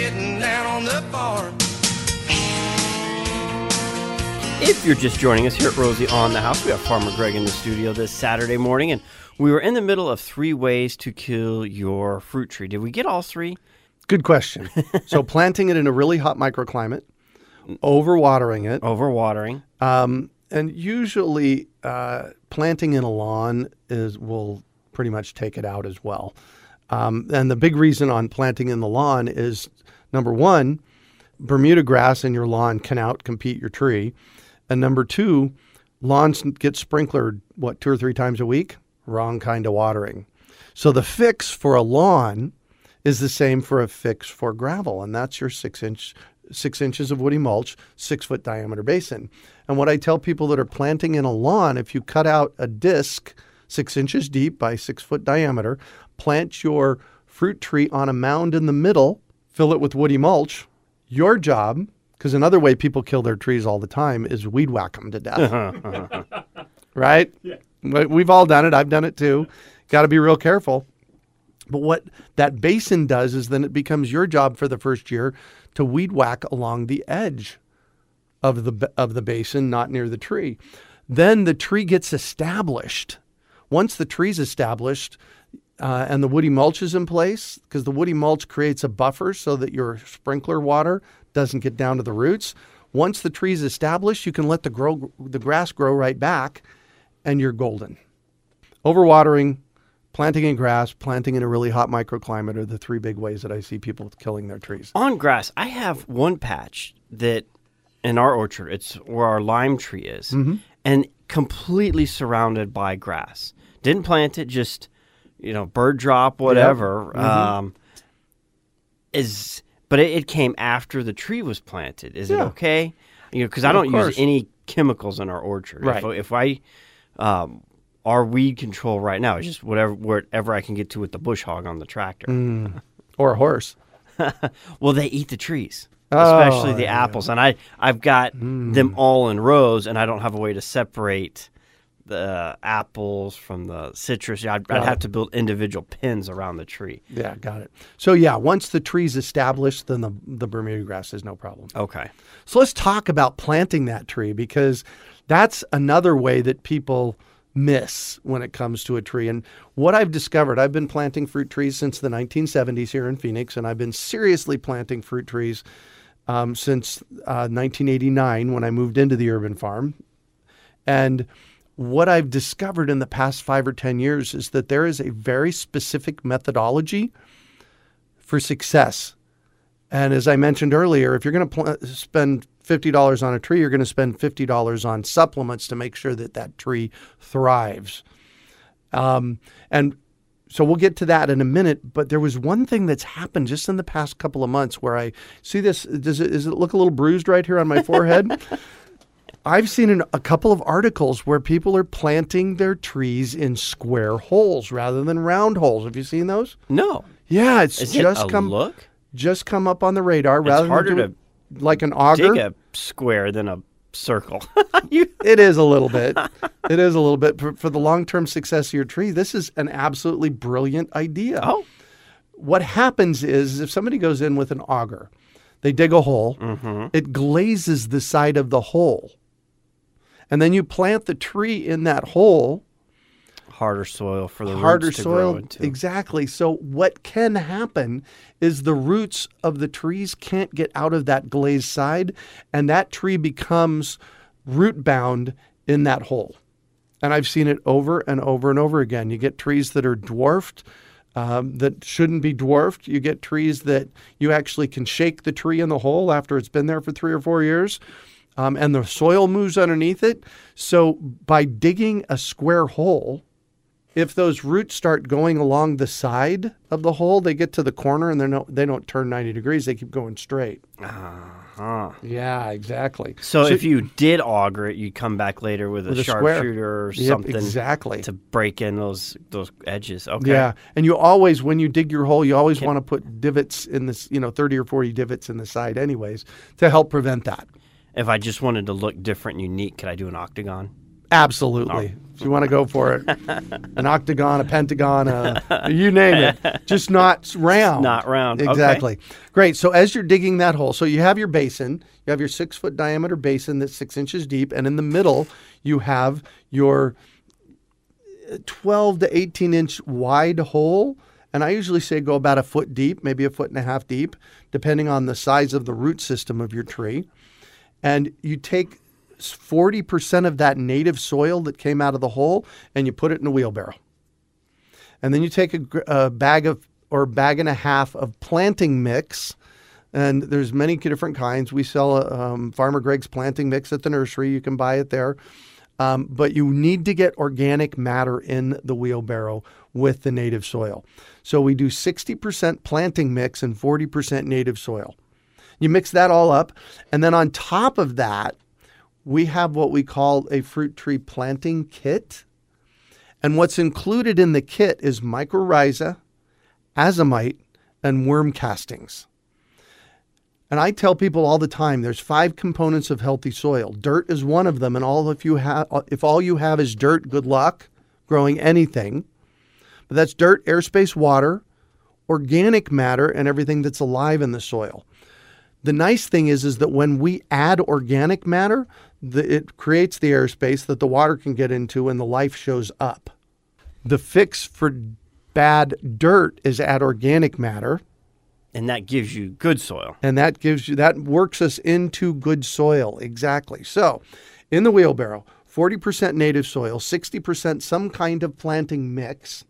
getting down on the farm. If you're just joining us here at Rosie on the House, we have Farmer Greg in the studio this Saturday morning, and we were in the middle of 3 ways to kill your fruit tree. Did we get all 3? Good question. So planting it in a really hot microclimate, overwatering it. Overwatering. And usually planting in a lawn will pretty much take it out as well. And the big reason on planting in the lawn is, number one, Bermuda grass in your lawn can outcompete your tree. And number 2, lawns get sprinklered, 2 or 3 times a week? Wrong kind of watering. So the fix for a lawn is the same for a fix for gravel, and that's your 6 inches of woody mulch, 6-foot diameter basin. And what I tell people that are planting in a lawn, if you cut out a disc 6 inches deep by 6-foot diameter, plant your fruit tree on a mound in the middle, fill it with woody mulch. Your job, because another way people kill their trees all the time is weed whack them to death. Right? Yeah. We've all done it. I've done it too. Got to be real careful. But what that basin does is then it becomes your job for the first year to weed whack along the edge of the basin, not near the tree. Then the tree gets established. Once the tree's established and the woody mulch is in place, because the woody mulch creates a buffer so that your sprinkler water doesn't get down to the roots. Once the tree's established, you can let the grass grow right back, and you're golden. Overwatering, planting in grass, planting in a really hot microclimate are the 3 big ways that I see people killing their trees. On grass, I have one patch that in our orchard, it's where our lime tree is, and completely surrounded by grass. Didn't plant it, just, bird drop, whatever. Yep. But it came after the tree was planted. Is it okay? Because I don't use any chemicals in our orchard. Right. If I our weed control right now is just wherever I can get to with the bush hog on the tractor. Or a horse. Well, they eat the trees, especially the apples. And I've got them all in rows, and I don't have a way to separate the apples from the citrus. I'd have to build individual pins around the tree. Yeah, got it. So, once the tree's established, then the Bermuda grass is no problem. Okay. So let's talk about planting that tree, because that's another way that people miss when it comes to a tree. And what I've discovered, I've been planting fruit trees since the 1970s here in Phoenix, and I've been seriously planting fruit trees since 1989 when I moved into the urban farm. And what I've discovered in the past 5 or 10 years is that there is a very specific methodology for success. And as I mentioned earlier, if you're going to spend $50 on a tree, you're going to spend $50 on supplements to make sure that tree thrives. And so we'll get to that in a minute. But there was one thing that's happened just in the past couple of months where I see this. Does it look a little bruised right here on my forehead? I've seen a couple of articles where people are planting their trees in square holes rather than round holes. Have you seen those? No. Yeah, it's Is just it a look? Just come up on the radar. It's rather harder than to like an auger. dig a square than a circle. It is a little bit. It is a little bit. For the long-term success of your tree, this is an absolutely brilliant idea. Oh. What happens is if somebody goes in with an auger, they dig a hole, it glazes the side of the hole. And then you plant the tree in that hole. Harder soil for the roots to grow into. Exactly. So what can happen is the roots of the trees can't get out of that glazed side, and that tree becomes root bound in that hole. And I've seen it over and over and over again. You get trees that are dwarfed that shouldn't be dwarfed. You get trees that you actually can shake the tree in the hole after it's been there for 3 or 4 years. And the soil moves underneath it. So by digging a square hole, if those roots start going along the side of the hole, they get to the corner and they don't turn 90 degrees. They keep going straight. Yeah, exactly. So if you did auger it, you'd come back later with a sharpshooter or something exactly. to break in those edges. Okay. Yeah, and you always, when you dig your hole, you always want to put divots in this, 30 or 40 divots in the side anyways to help prevent that. If I just wanted to look different and unique, could I do an octagon? Absolutely. If you want to go for it, an octagon, a pentagon, you name it, just not round. Not round. Exactly. Okay. Great. So as you're digging that hole, so you have your basin, you have your 6-foot diameter basin that's 6 inches deep, and in the middle you have your 12 to 18 inch wide hole. And I usually say go about a foot deep, maybe a foot and a half deep, depending on the size of the root system of your tree. And you take 40% of that native soil that came out of the hole and you put it in a wheelbarrow. And then you take a bag and a half of planting mix. And there's many different kinds. We sell Farmer Greg's planting mix at the nursery. You can buy it there. But you need to get organic matter in the wheelbarrow with the native soil. So we do 60% planting mix and 40% native soil. You mix that all up. And then on top of that, we have what we call a fruit tree planting kit. And what's included in the kit is mycorrhiza, azomite, and worm castings. And I tell people all the time, there's 5 components of healthy soil. Dirt is one of them, and if all you have is dirt, good luck growing anything. But that's dirt, airspace, water, organic matter, and everything that's alive in the soil. The nice thing is that when we add organic matter, it creates the airspace that the water can get into and the life shows up. The fix for bad dirt is add organic matter. And that gives you good soil. And that works us into good soil. Exactly. So in the wheelbarrow, 40% native soil, 60% some kind of planting mix,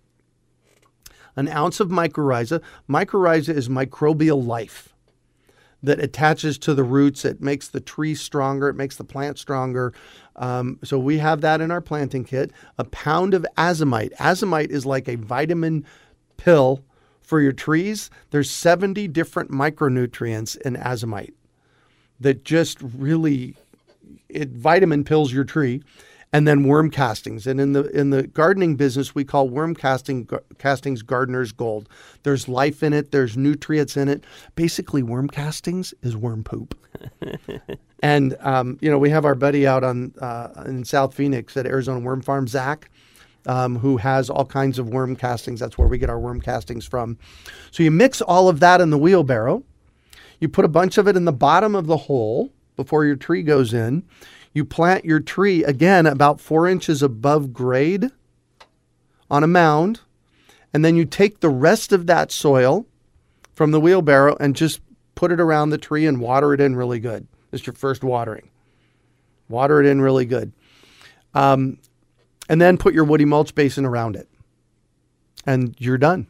an ounce of mycorrhiza. Mycorrhiza is microbial life that attaches to the roots. It makes the tree stronger. It makes the plant stronger. So we have that in our planting kit. A pound of azomite. Azomite is like a vitamin pill for your trees. There's 70 different micronutrients in azomite that just really, it vitamin pills your tree. And then worm castings. And in the gardening business, we call worm castings gardener's gold. There's life in it. There's nutrients in it. Basically, worm castings is worm poop. And, we have our buddy out in South Phoenix at Arizona Worm Farm, Zach, who has all kinds of worm castings. That's where we get our worm castings from. So you mix all of that in the wheelbarrow. You put a bunch of it in the bottom of the hole before your tree goes in. You plant your tree, again, about 4 inches above grade on a mound. And then you take the rest of that soil from the wheelbarrow and just put it around the tree and water it in really good. It's your first watering. Water it in really good. And then put your woody mulch basin around it. And you're done.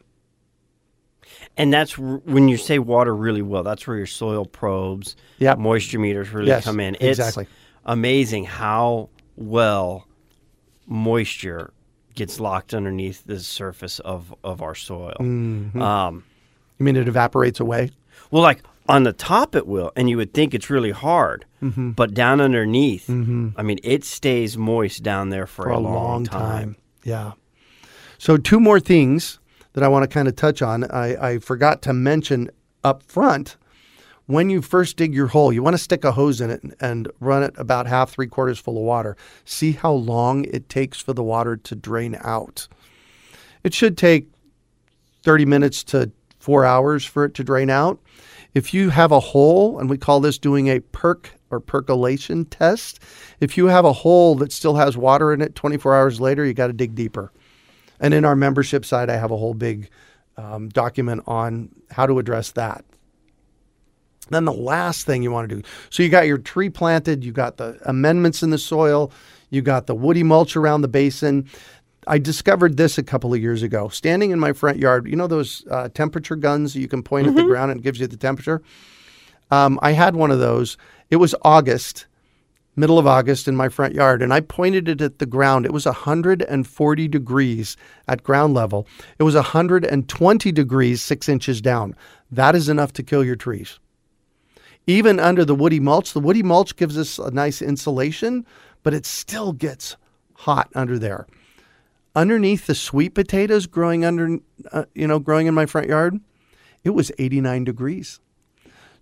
And that's when you say water really well, that's where your soil probes, moisture meters really come in. Exactly. It's amazing how well moisture gets locked underneath the surface of our soil. Mm-hmm. You mean it evaporates away? Well, like on the top it will, and you would think it's really hard, but down underneath, I mean, it stays moist down there for a long time. Yeah. So 2 more things that I want to kind of touch on. I forgot to mention up front. When you first dig your hole, you want to stick a hose in it and run it about half, 3/4 full of water. See how long it takes for the water to drain out. It should take 30 minutes to 4 hours for it to drain out. If you have a hole, and we call this doing a percolation test, if you have a hole that still has water in it 24 hours later, you got to dig deeper. And in our membership site, I have a whole big document on how to address that. Then the last thing you want to do, so you got your tree planted, you got the amendments in the soil, you got the woody mulch around the basin. I discovered this a couple of years ago. Standing in my front yard, you know those temperature guns that you can point at the ground and it gives you the temperature? I had one of those. It was August, middle of August in my front yard, and I pointed it at the ground. It was 140 degrees at ground level. It was 120 degrees 6 inches down. That is enough to kill your trees. Even under the woody mulch gives us a nice insulation, but it still gets hot under there. Underneath the sweet potatoes growing in my front yard, it was 89 degrees.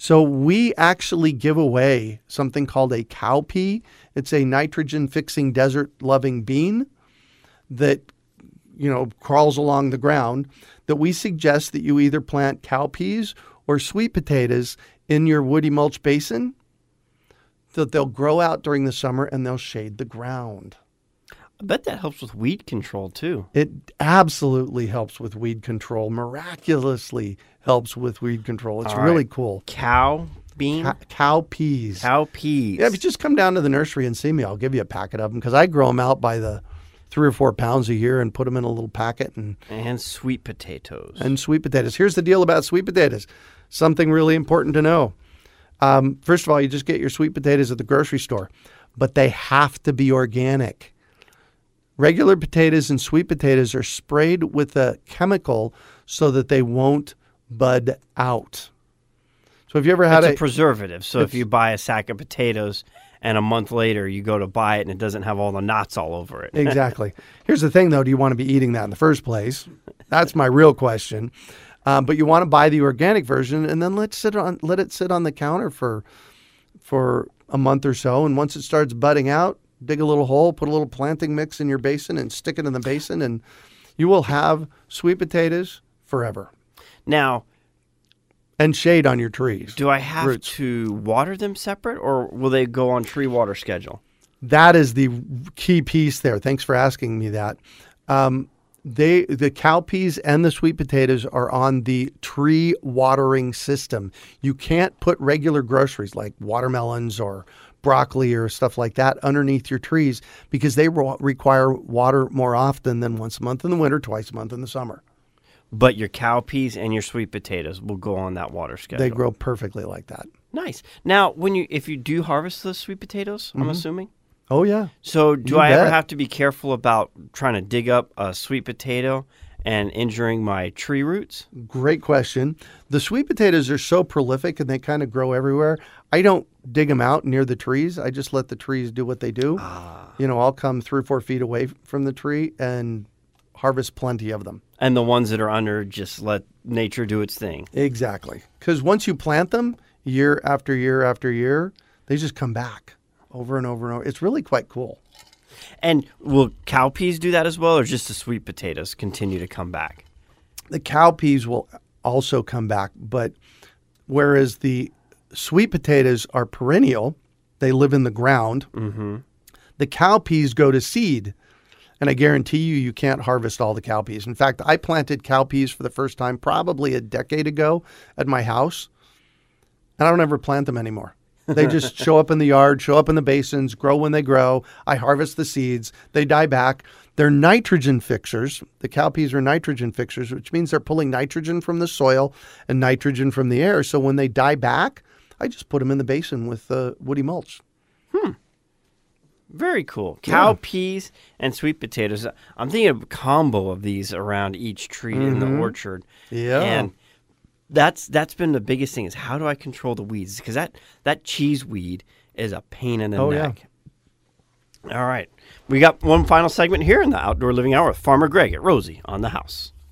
So we actually give away something called a cowpea. It's a nitrogen-fixing, desert-loving bean that, crawls along the ground, that we suggest that you either plant cowpeas or sweet potatoes in your woody mulch basin, that they'll grow out during the summer and they'll shade the ground. I bet that helps with weed control too. It absolutely helps with weed control, miraculously helps with weed control. It's really cool. Cow bean? Cowpeas. Cowpeas. Yeah, if you just come down to the nursery and see me, I'll give you a packet of them because I grow them out by the 3 or 4 pounds a year and put them in a little packet. And sweet potatoes. And sweet potatoes. Here's the deal about sweet potatoes. Something really important to know. First of all, you just get your sweet potatoes at the grocery store, but they have to be organic. Regular potatoes and sweet potatoes are sprayed with a chemical so that they won't bud out. So have you ever had a preservative? So if you buy a sack of potatoes and a month later you go to buy it and it doesn't have all the knots all over it. Exactly. Here's the thing, though. Do you want to be eating that in the first place? That's my real question. But you want to buy the organic version and then let it sit on the counter for a month or so. And once it starts budding out, dig a little hole, put a little planting mix in your basin and stick it in the basin, and you will have sweet potatoes forever. Now, and shade on your trees. Do I have to water them separate, or will they go on tree water schedule? That is the key piece there. Thanks for asking me that. The cowpeas and the sweet potatoes are on the tree watering system. You can't put regular groceries like watermelons or broccoli or stuff like that underneath your trees because they require water more often than once a month in the winter, twice a month in the summer. But your cowpeas and your sweet potatoes will go on that water schedule. They grow perfectly like that. Nice. Now, if you do harvest those sweet potatoes, I'm assuming. Oh yeah. So do I ever have to be careful about trying to dig up a sweet potato and injuring my tree roots? Great question. The sweet potatoes are so prolific and they kind of grow everywhere. I don't dig them out near the trees. I just let the trees do what they do. I'll come 3 or 4 feet away from the tree and harvest plenty of them. And the ones that are under, just let nature do its thing. Exactly. Because once you plant them, year after year after year, they just come back over and over and over. It's really quite cool. And will cowpeas do that as well, or just the sweet potatoes continue to come back? The cowpeas will also come back, but whereas the sweet potatoes are perennial, they live in the ground, the cowpeas go to seed. And I guarantee you can't harvest all the cowpeas. In fact, I planted cowpeas for the first time probably a decade ago at my house, and I don't ever plant them anymore. They just show up in the yard, show up in the basins, grow when they grow. I harvest the seeds. They die back. They're nitrogen fixers. The cowpeas are nitrogen fixers, which means they're pulling nitrogen from the soil and nitrogen from the air. So when they die back, I just put them in the basin with woody mulch. Very cool. Cowpeas and sweet potatoes. I'm thinking of a combo of these around each tree in the orchard. Yeah. And that's been the biggest thing is how do I control the weeds? Because that cheese weed is a pain in the neck. Yeah. All right. We got one final segment here in the Outdoor Living Hour with Farmer Greg at Rosie on the House.